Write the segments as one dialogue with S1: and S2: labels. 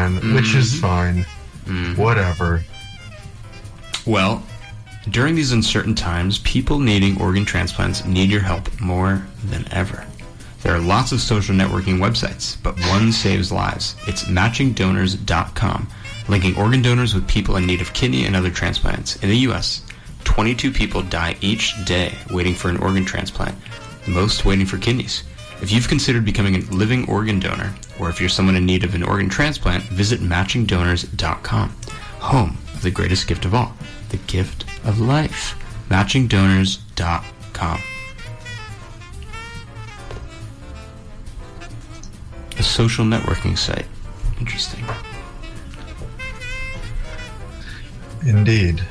S1: man, which is fine. Whatever.
S2: Well, during these uncertain times, people needing organ transplants need your help more than ever. There are lots of social networking websites, but one saves lives. It's matchingdonors.com, linking organ donors with people in need of kidney and other transplants. In the U.S., 22 people die each day waiting for an organ transplant, most waiting for kidneys. If you've considered becoming a living organ donor, or if you're someone in need of an organ transplant, visit matchingdonors.com, home of the greatest gift of all, the gift of life. matchingdonors.com. A social networking site. Interesting.
S1: Indeed.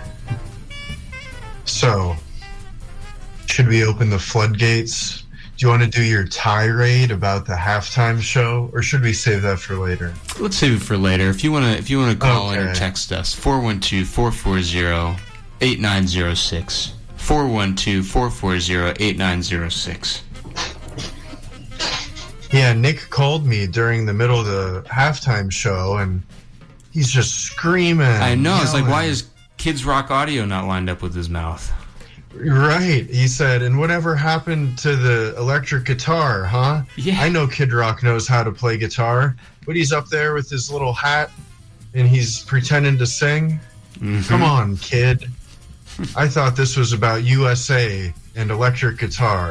S1: So, should we open the floodgates? Do you want to do your tirade about the halftime show, or should we save that for later?
S2: Let's save it for later. If you want to call in or text us, 412-440-8906. 412-440-8906.
S1: Yeah, Nick called me during the middle of the halftime show, and he's just screaming.
S2: I know.
S1: Yelling.
S2: It's like, why is Kids Rock Audio not lined up with his mouth?
S1: Right. He said, and whatever happened to the electric guitar, huh?
S2: Yeah.
S1: I know Kid Rock knows how to play guitar, but he's up there with his little hat, and he's pretending to sing. Come on, kid. I thought this was about USA and electric guitar.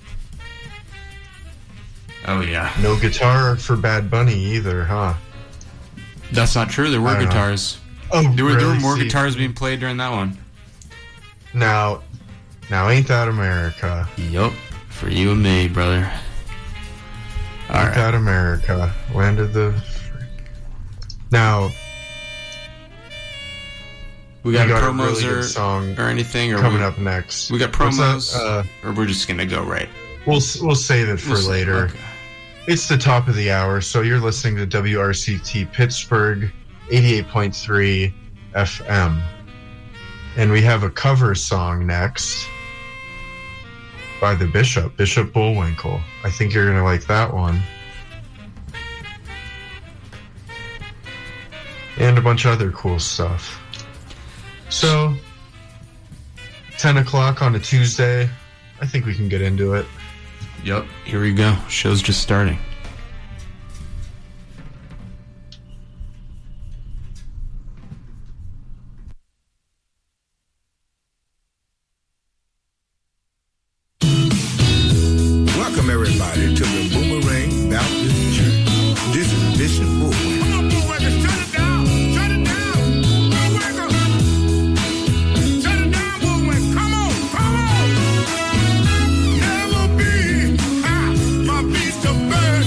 S2: Oh, yeah.
S1: No guitar for Bad Bunny either, huh?
S2: That's not true. There were guitars.
S1: Oh,
S2: there were
S1: really?
S2: more guitars being played during that one.
S1: Now ain't that America?
S2: Yup. For you and me, brother.
S1: Ain't that America? Land of the... Now...
S2: We got promos
S1: a really good song
S2: or anything? Or
S1: coming up next.
S2: We got promos? Or we're just going to go right?
S1: We'll save it for later.
S2: Okay.
S1: It's the top of the hour, so you're listening to WRCT Pittsburgh 88.3 FM. And we have a cover song next by the Bishop Bullwinkle. I think you're going to like that one. And a bunch of other cool stuff. So, 10 o'clock on a Tuesday, I think we can get into it.
S2: Yep, here we go. Show's just starting.
S3: Welcome everybody to the Boomerang Baptist Church. This is Bishop Bullwinkle. Come on, Bullwinkle, shut it down. Shut it down. Bullwinkle. Shut it down, Bullwinkle. Come on, come on. Never be my beast of burden.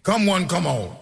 S3: Come one, come all.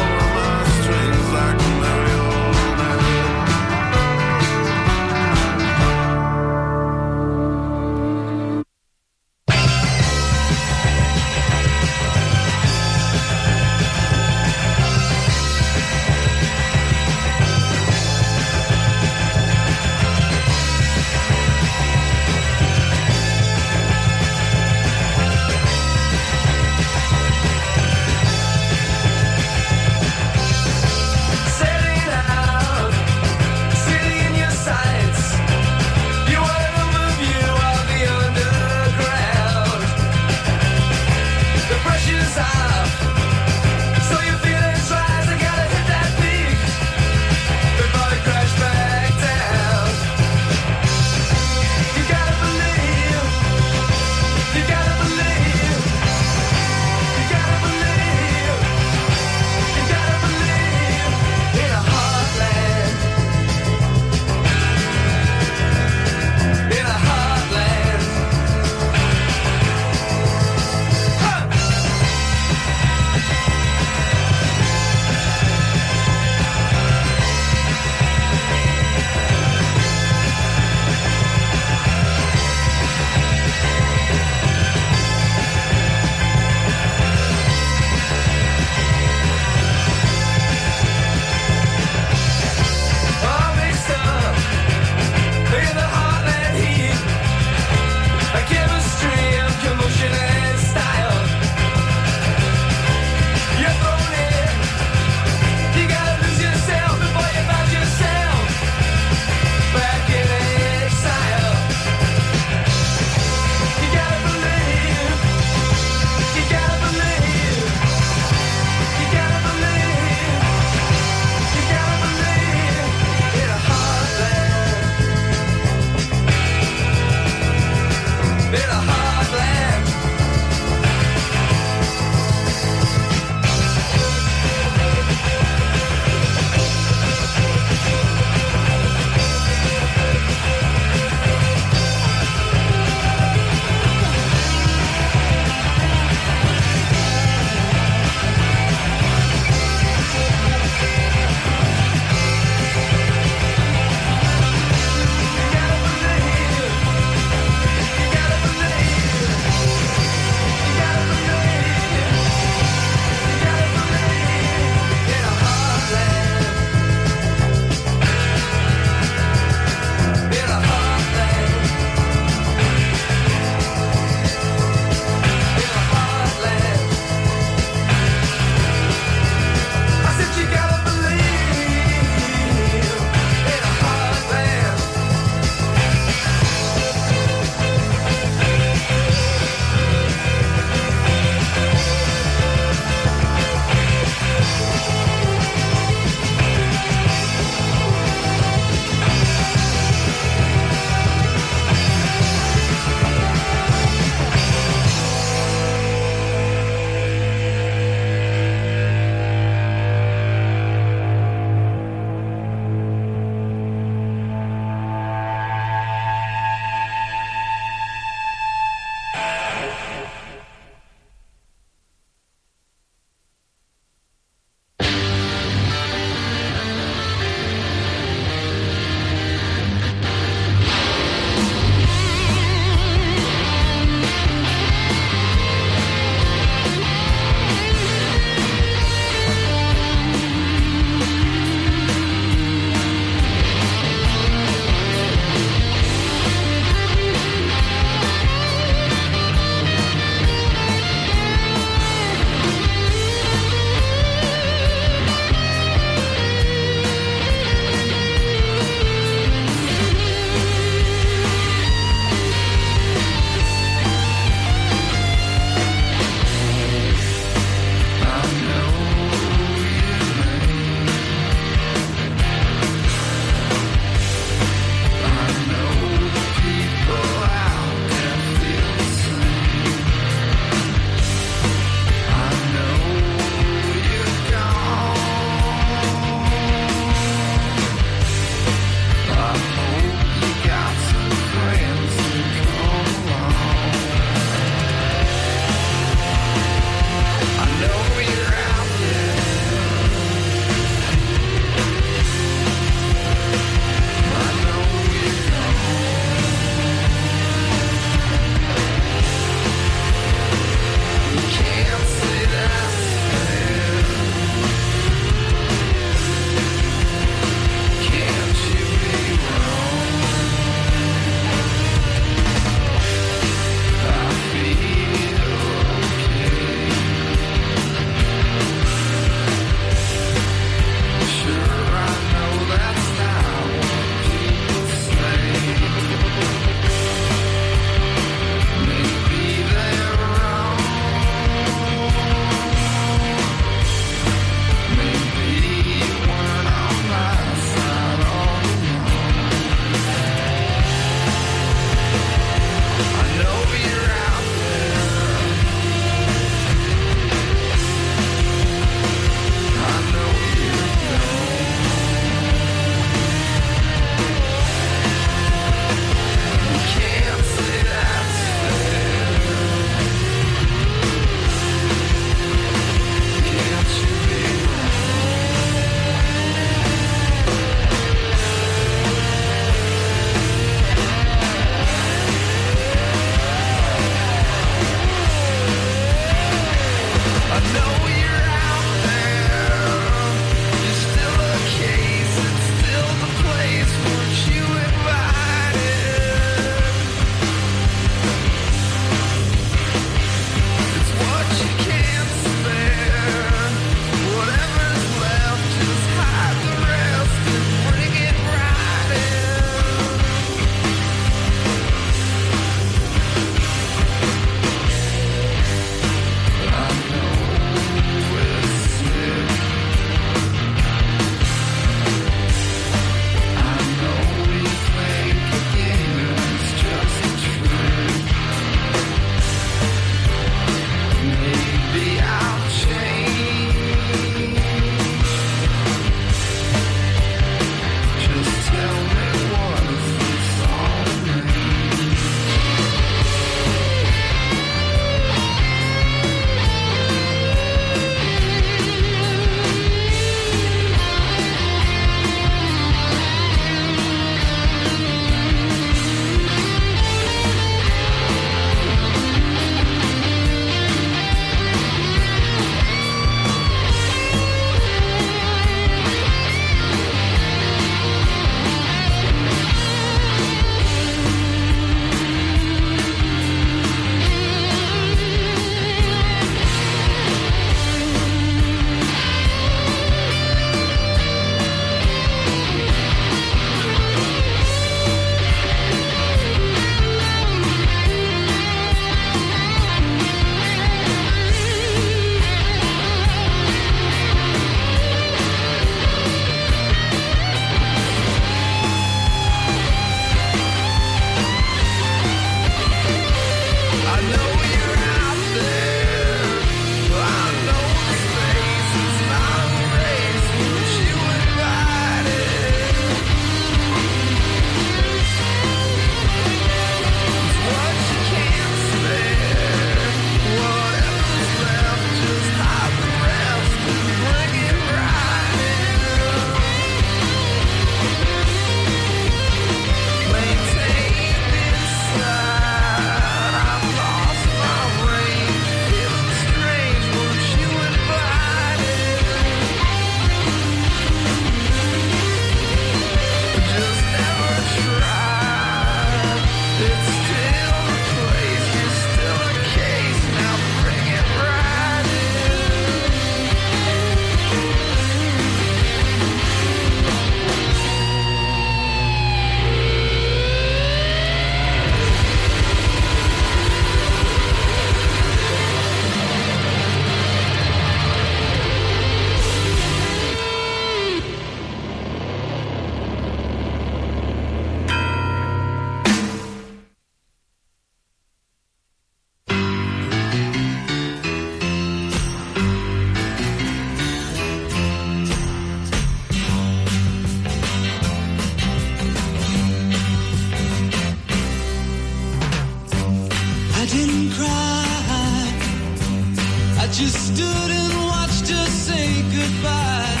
S4: goodbye.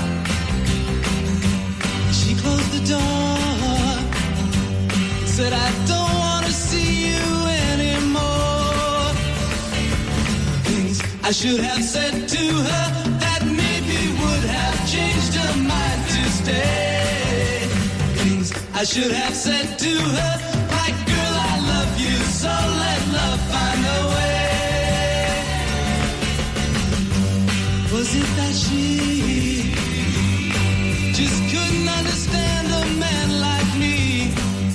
S4: She closed the door, said I don't want to see you anymore. Things I should have said to her that maybe would have changed her mind to stay. Things I should have said to her, like, girl, I love you, so let love find a way. Was it that she just couldn't understand a man like me?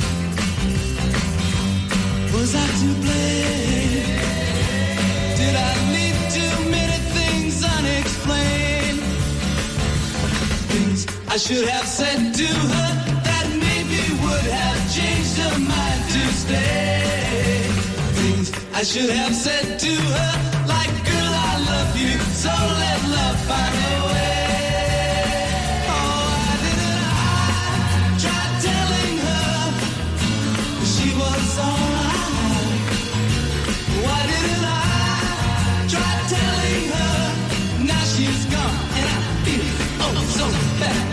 S4: Was I to blame? Did I leave too many things unexplained? Things I should have said to her that maybe would have changed her mind to stay. Things I should have said to her, like, girl, I love you, so let love find a way. Oh, why didn't I try telling her she was alright? Why didn't I try telling her now she's gone and I feel oh so bad?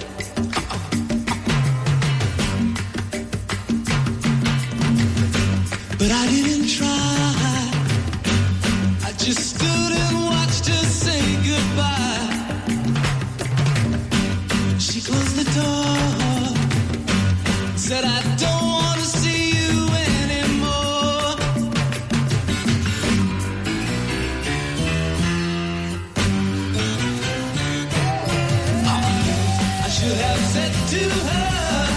S4: But I didn't try. I just stood and watched her say goodbye. She closed the door, said I don't want to see you anymore. Oh, I should have said to her,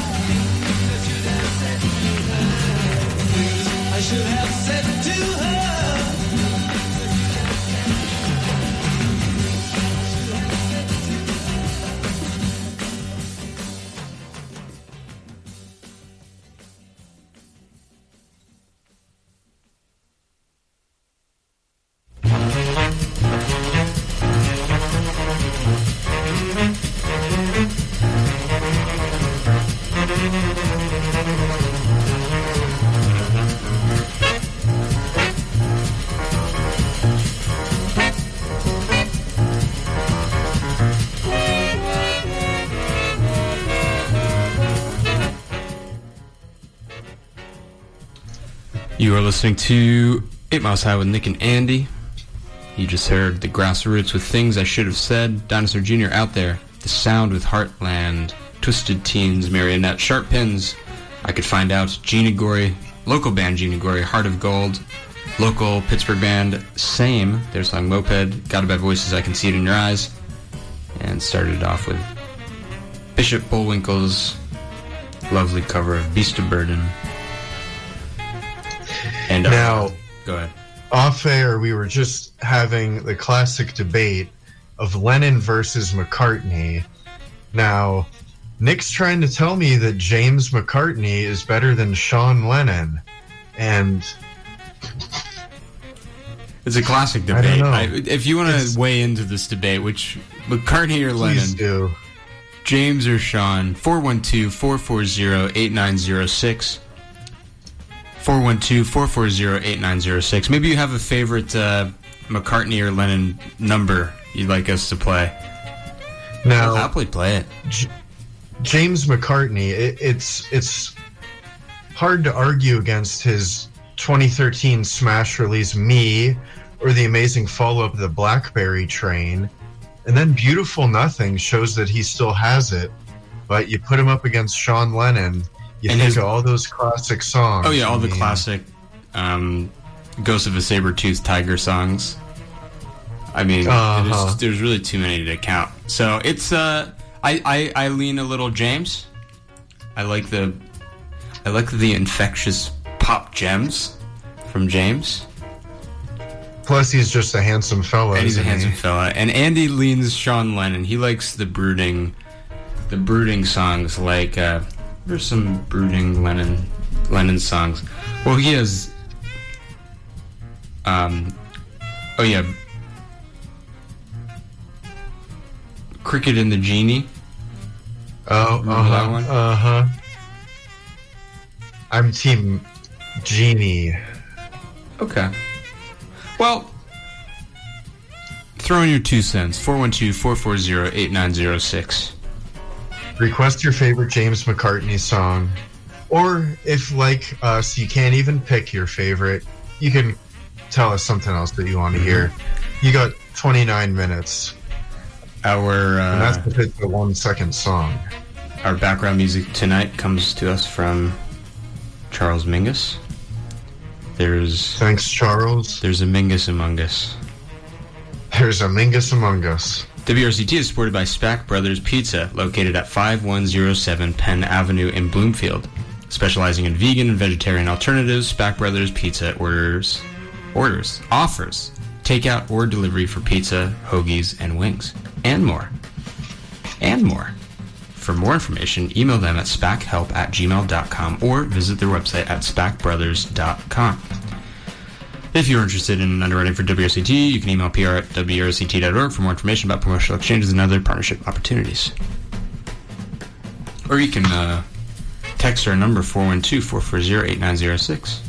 S4: I should have said to her.
S2: You are listening to 8 Miles High with Nick and Andy. You just heard the Grassroots with Things I Should Have Said, Dinosaur Jr. Out There, The Sound with Heartland, Twisted Teens, Marionette, Sharp Pins, I Could Find Out, Gina Gory, local band Gina Gory, Heart of Gold, local Pittsburgh band Same, their song Moped, Got a Bad Voices, I Can See It in Your Eyes, and started off with Bishop Bullwinkle's lovely cover of Beast of Burden. And
S1: now,
S2: go ahead.
S1: Off air, we were just having the classic debate of Lennon versus McCartney. Now, Nick's trying to tell me that James McCartney is better than Sean Lennon, and
S2: it's a classic debate.
S1: I don't know.
S2: If you want to weigh into this debate, which McCartney or Lennon,
S1: please do.
S2: James or Sean, 412-440-8906. 412-440-8906. Maybe you have a favorite McCartney or Lennon number you'd like us to play.
S1: Now,
S2: I'll happily play it.
S1: James McCartney, it's hard to argue against his 2013 smash release Me, or the amazing follow-up The Blackberry Train, and then Beautiful Nothing shows that he still has it, but you put him up against Sean Lennon, you think of all those classic songs.
S2: Oh yeah, all the classic Ghost of a Saber-Toothed Tiger songs. I mean, there's really too many to count. So it's I lean a little James. I like the infectious pop gems from James.
S1: Plus, he's just a handsome fella.
S2: And he's a handsome fella. And Andy leans Sean Lennon. He likes the brooding songs. Like there's some brooding Lennon songs. Well, he has. Oh yeah. Cricket and the Genie.
S1: Oh,
S2: that one?
S1: I'm Team Genie.
S2: Okay. Well, Throw in your 2 cents. 412-440-8906.
S1: Request your favorite James McCartney song. Or if, like us, you can't even pick your favorite, you can tell us something else that you want to hear. You got 29 minutes. And that's to pick the 1 second song.
S2: Our background music tonight comes to us from Charles Mingus.
S1: Thanks, Charles.
S2: There's a Mingus among us.
S1: There's a Mingus among us.
S2: WRCT is supported by Spack Brothers Pizza, located at 5107 Penn Avenue in Bloomfield. Specializing in vegan and vegetarian alternatives, Spack Brothers Pizza offers takeout or delivery for pizza, hoagies, and wings. And more. For more information, email them at spackhelp@gmail.com or visit their website at spackbrothers.com. If you're interested in underwriting for WRCT, you can email pr@wrct.org for more information about promotional exchanges and other partnership opportunities. Or you can text our number, 412-440-8906.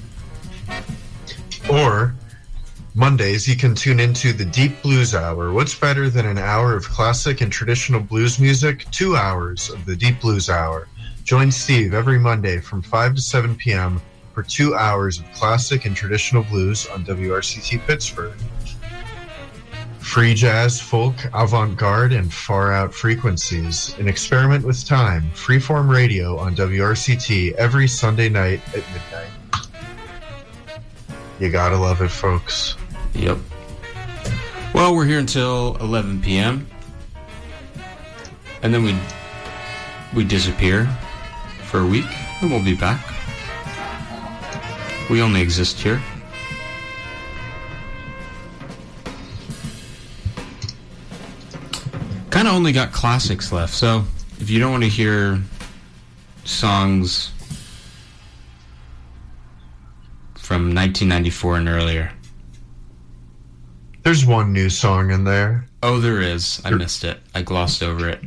S1: Or Mondays, you can tune into the Deep Blues Hour. What's better than an hour of classic and traditional blues music? 2 hours of the Deep Blues Hour. Join Steve every Monday from 5 to 7 p.m. for 2 hours of classic and traditional blues on WRCT Pittsburgh. Free jazz, folk, avant-garde, and far-out frequencies. An experiment with time. Freeform radio on WRCT every Sunday night at midnight. You gotta love it, folks.
S2: Yep. Well, we're here until 11 p.m. And then we disappear for a week, and we'll be back. We only exist here. Kind of only got classics left, so if you don't want to hear songs from 1994 and earlier.
S1: There's one new song in there.
S2: Oh, there is. I missed it. I glossed over it.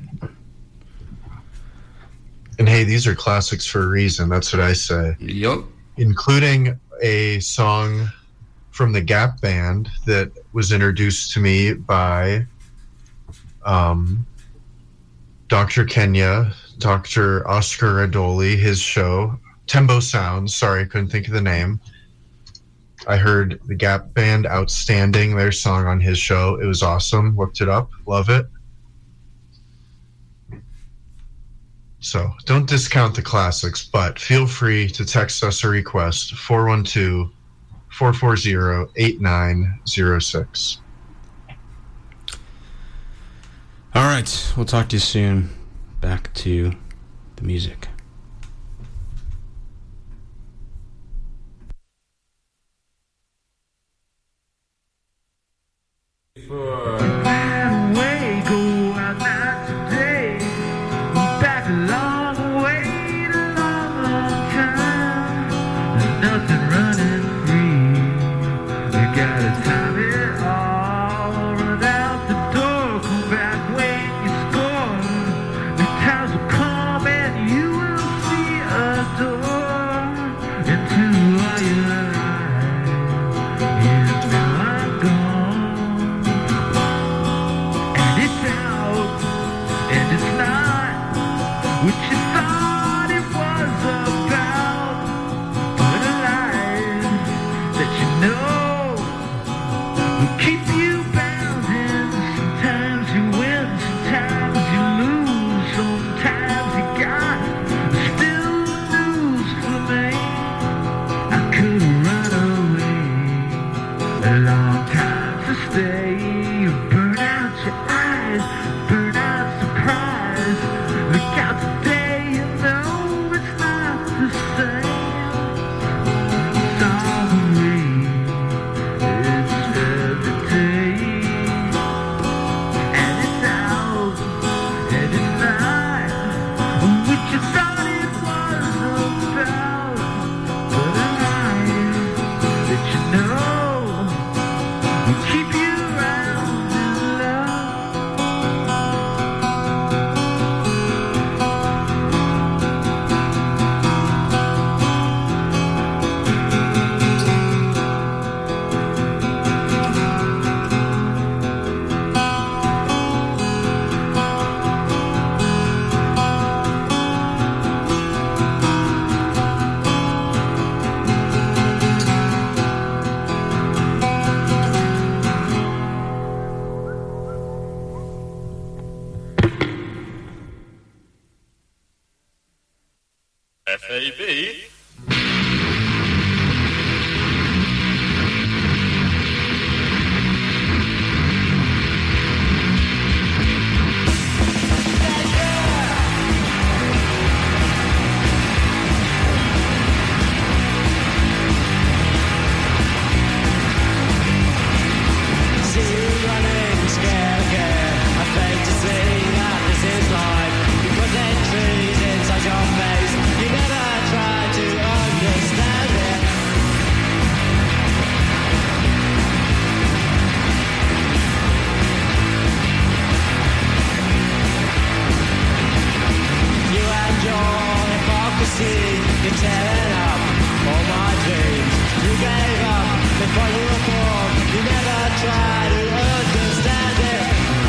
S1: And hey, these are classics for a reason. That's what I say.
S2: Yup.
S1: Including a song from the Gap Band that was introduced to me by Dr. Kenya, Dr. Oscar Adoli, his show, Tembo Sounds. Sorry, I couldn't think of the name. I heard the Gap Band, Outstanding, their song on his show. It was awesome. Looked it up. Love it. So don't discount the classics, but feel free to text us a request, 412-440-8906.
S2: All right. We'll talk to you soon. Back to the music.
S5: You baby.
S4: You're tearing up all my dreams. You gave up before you were born. You never tried to understand it.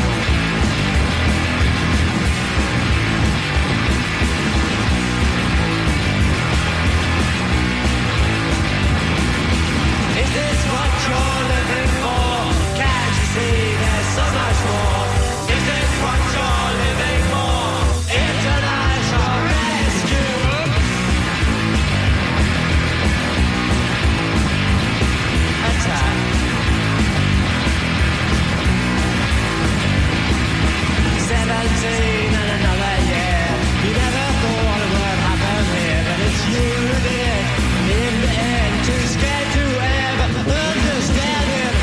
S4: Is this what you're living for? Can't you see there's so much more? Is this what you're living for? International rescue. Attack. 17 and another year. You never thought it would happen here, but it's you who did it. In the end, too scared to ever understand it.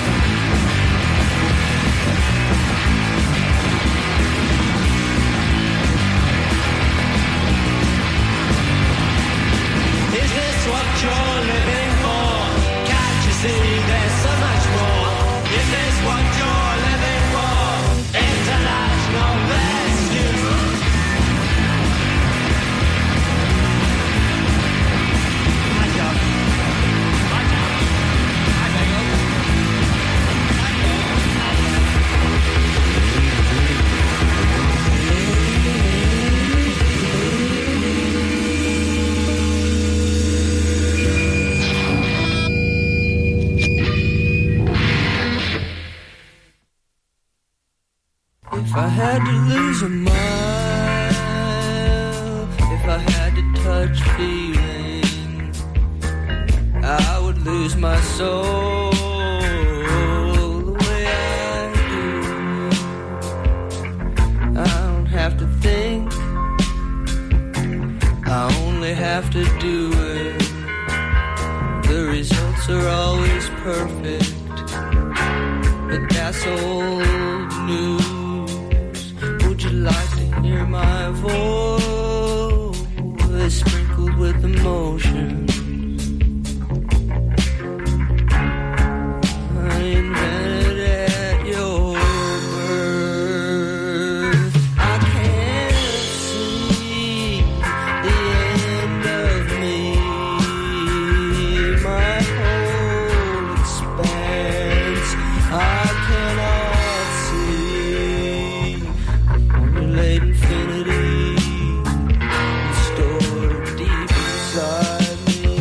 S4: Is this what you're living for? Can't you see there's so much more? Is this what you're living for? International rescue. My job. If I had to lose a mile, if I had to touch feeling, I would lose my soul the way I do. I don't have to think, I only have to do it. The results are always perfect, but that's old news. Would you like to hear my voice sprinkled with emotion? I invented at your birth. I can't see the end of me. My whole expanse I cannot see. Late infinity stored deep inside me.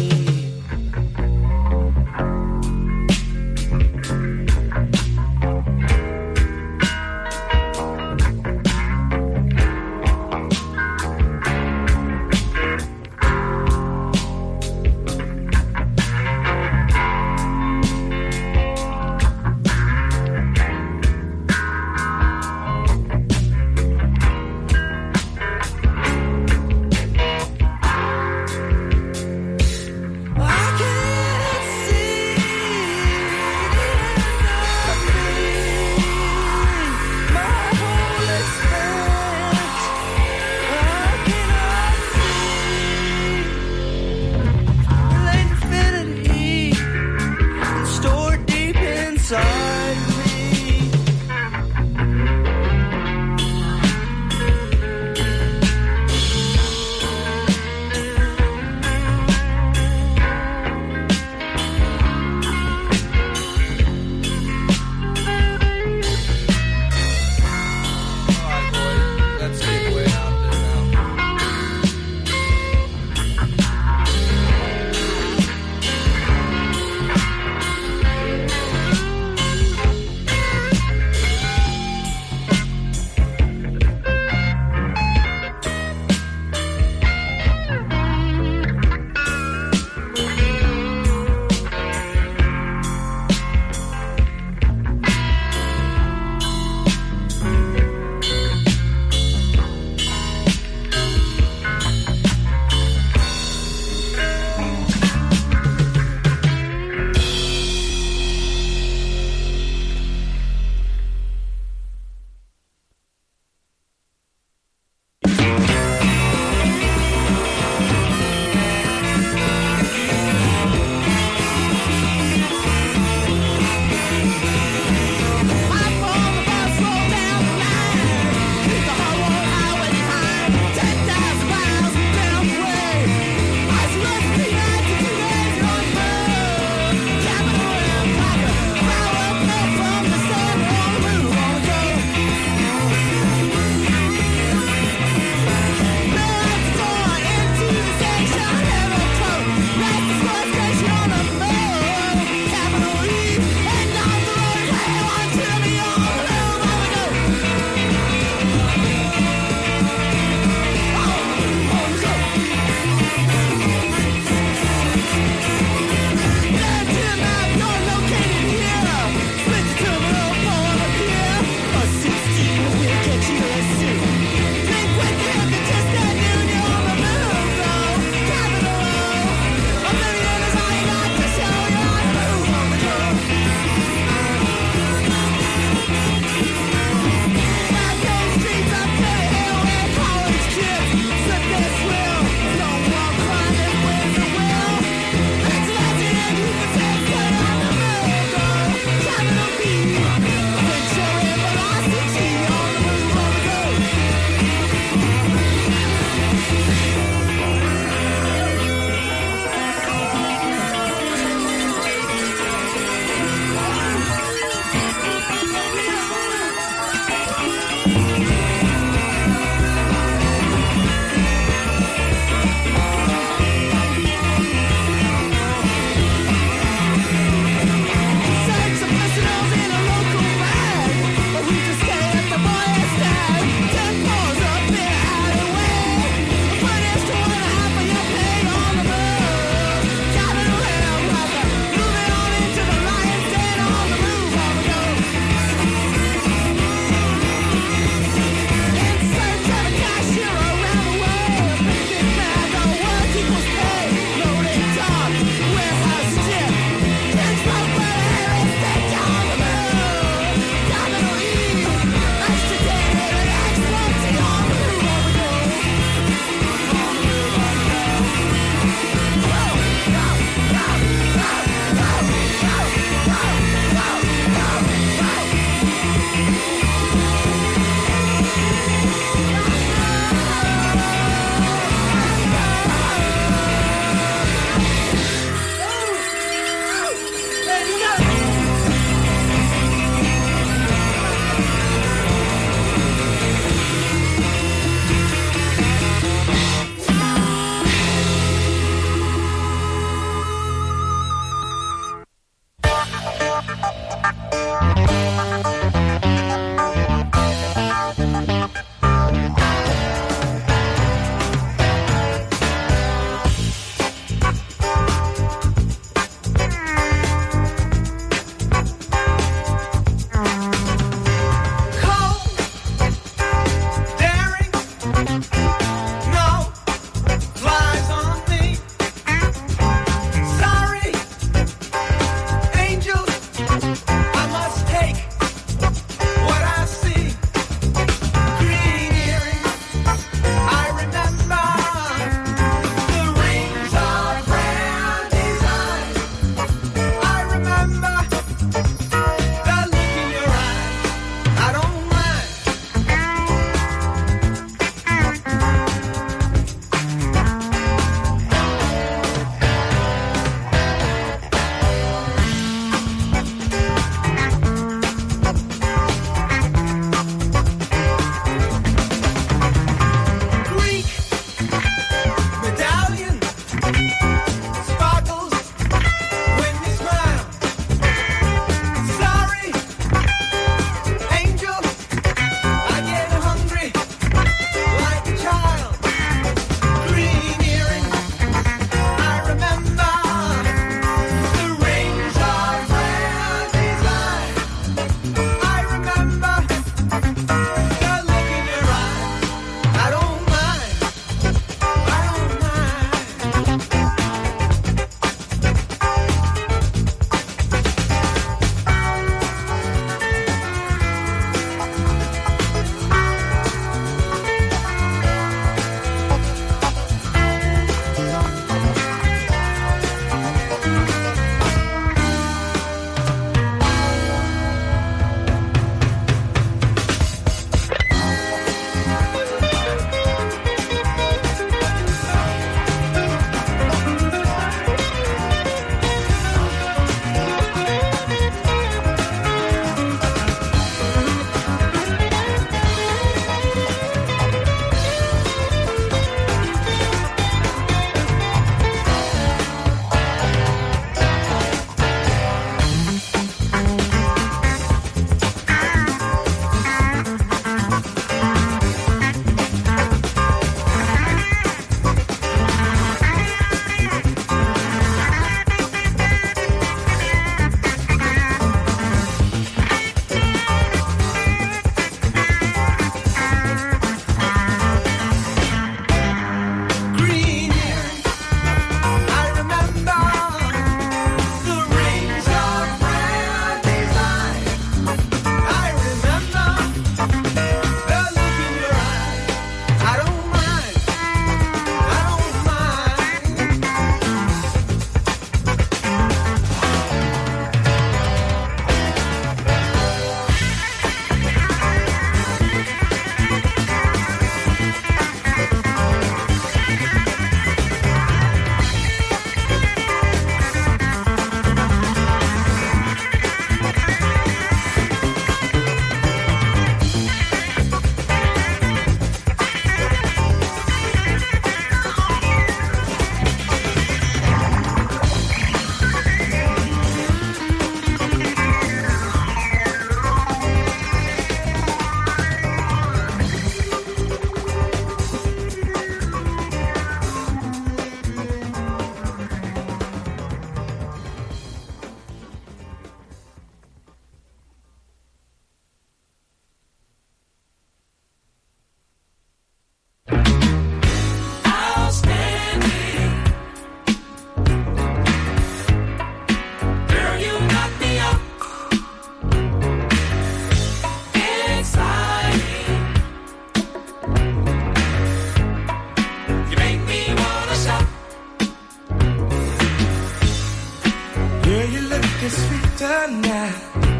S3: night.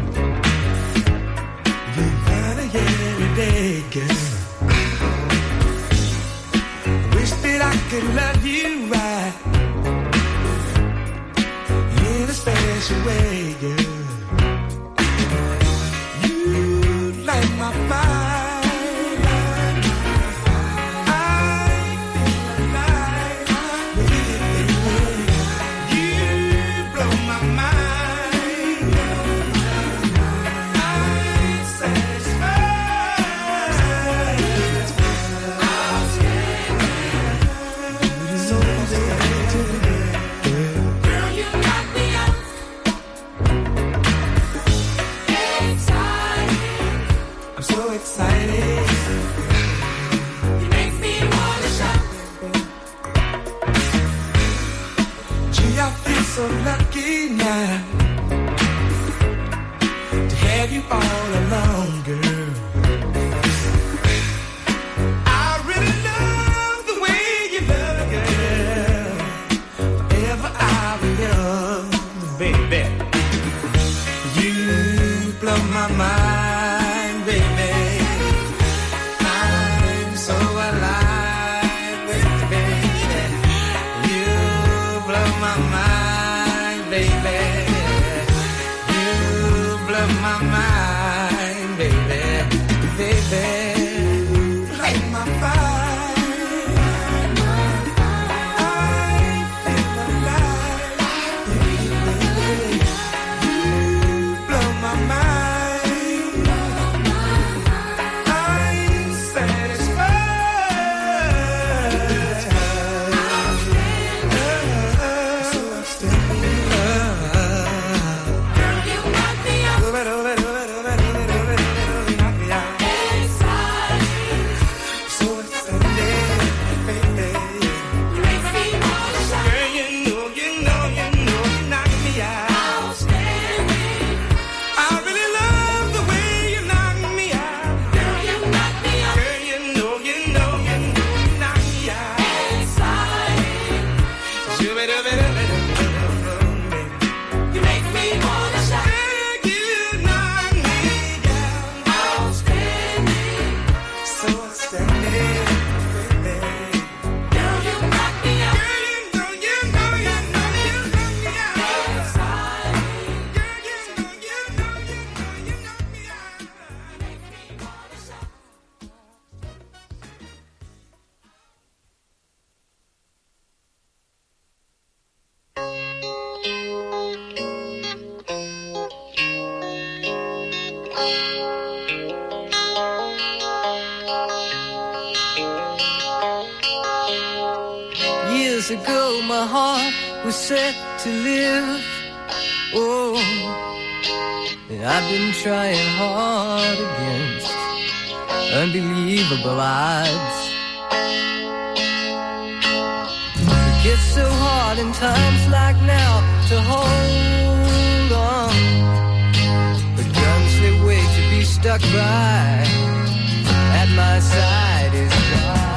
S3: You find it every day, girl. I wish that I could love you right in a special way, girl. You light my fire. So lucky now to have you all along, girl. I really love the way you love, girl. Forever I'll be yours, baby. You blow my mind, baby. I'm so alive, baby. You blow my mind. My mind, baby, baby, light my fire. I feel alive, baby. You blow my mind. I'm satisfied. So I'm still
S5: ago my heart was set to live. Oh, and I've been trying hard against unbelievable odds. It gets so hard in times like now to hold on, but guns they wait to be stuck by. At my side is God.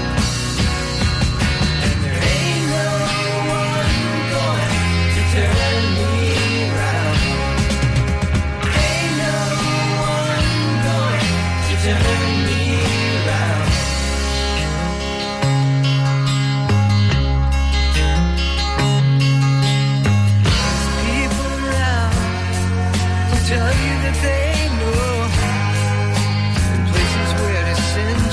S5: Turn me around. Ain't no one going to turn me around. There's people around who tell you that they know, in places where to send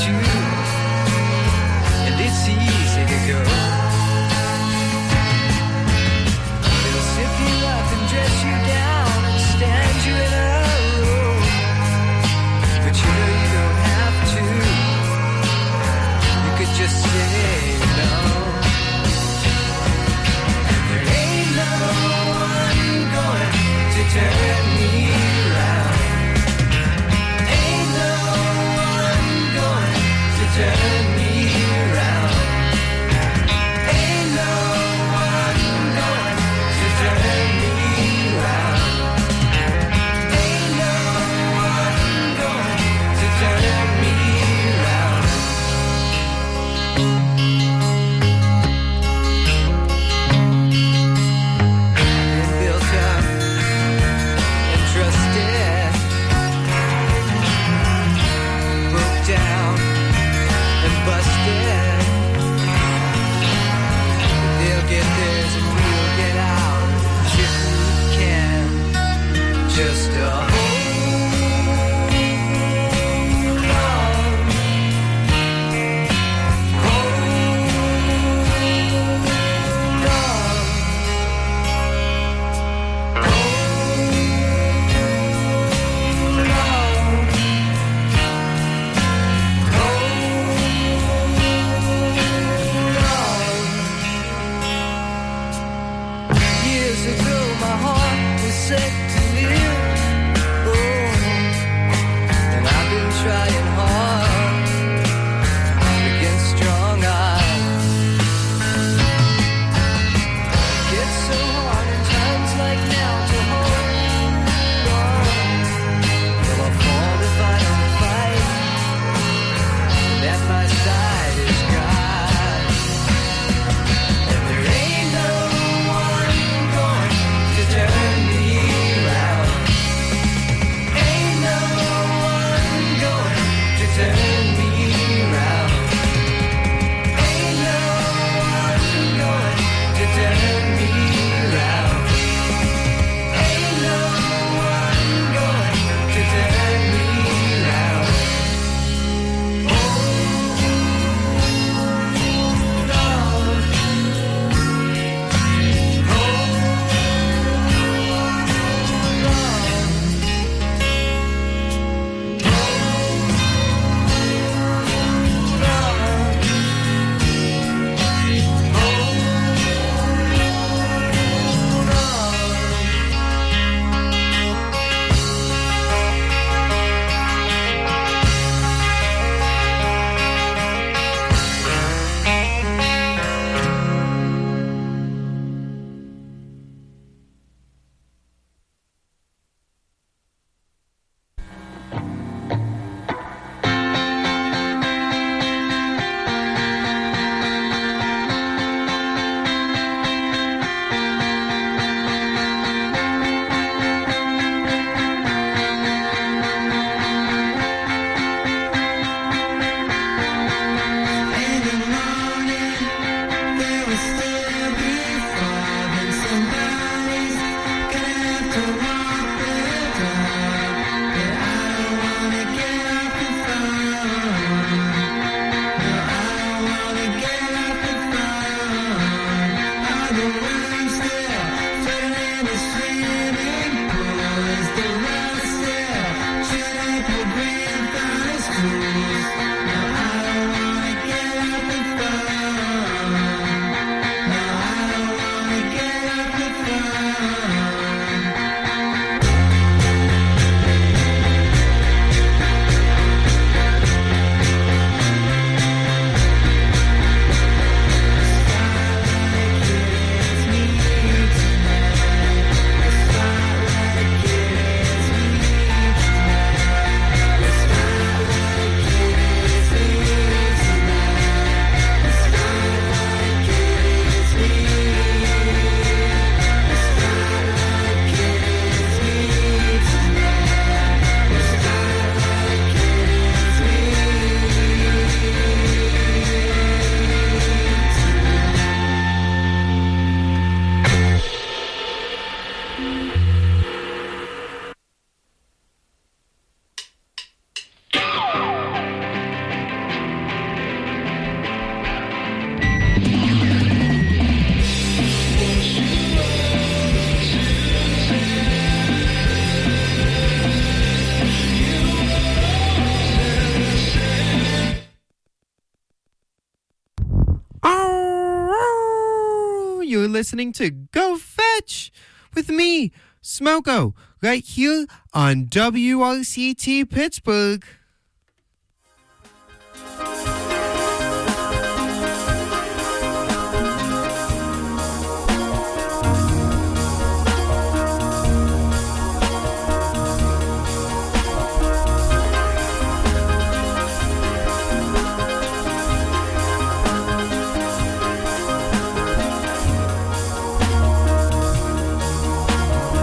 S6: listening to Go Fetch with me, Smoko, right here on WRCT Pittsburgh.